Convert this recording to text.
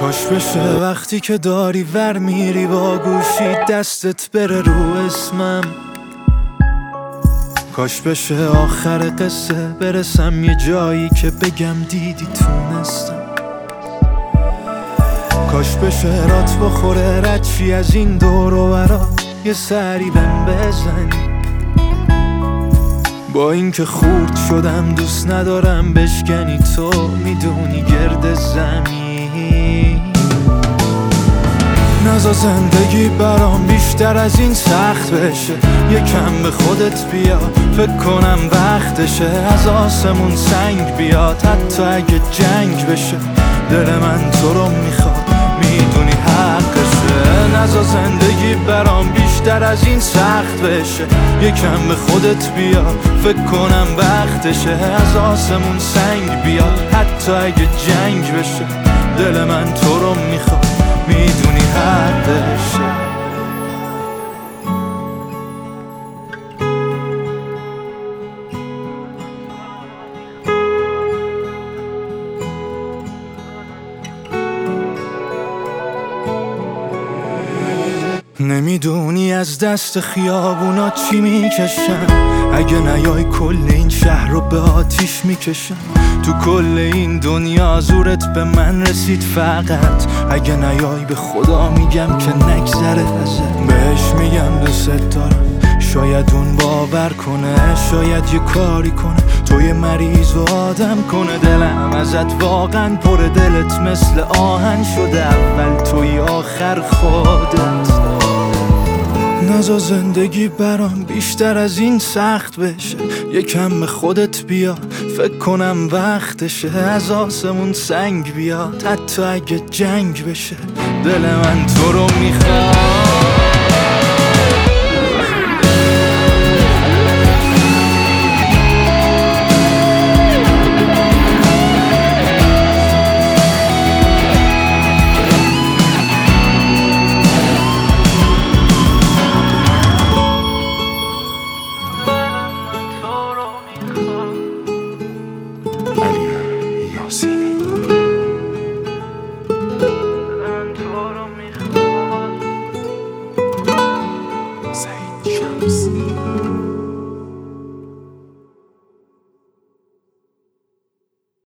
کاش بشه وقتی که داری ور میری با گوشی دستت بره رو اسمم. کاش بشه آخر قصه برسم یه جایی که بگم دیدی تونستم. کاش بشه رات بخوره ردشی از این دور و برا یه سری بهم بزنی. با اینکه خورد شدم دوست ندارم بشکنی، تو میدونی گرد زمین. نزا زندگی برام بیشتر از این سخت بشه، یکم به خودت بیا فکر کنم وقتشه. از آسمون سنگ بیاد حتی اگه جنگ بشه، دل من تو رو میخواد میدونی حقشه. نزا زندگی برام بیشتر از این سخت بشه، یکم به خودت بیا فکر کنم وقتشه. از آسمون سنگ بیاد حتی اگه جنگ بشه، دل من تو رو میخواد میدونی حقشه. نمیدونی از دست خیابونا چی میکشم، اگه نیای کل این شهر رو به آتیش میکشم. تو کل این دنیا زورت به من رسید فقط، اگه نیای به خدا میگم که نگذره ازت. بهش میگم دوست دارم، شاید اون باور کنه، شاید یه کاری کنه توی مریض و آدم کنه. دلم ازت واقعا پر، دلت مثل آهن شده، اول توی آخر خودت. نزا زندگی برام بیشتر از این سخت بشه، یکم به خودت بیا فکر کنم وقتشه. از آسمون سنگ بیاد حتی اگه جنگ بشه، دل من تو رو میخواد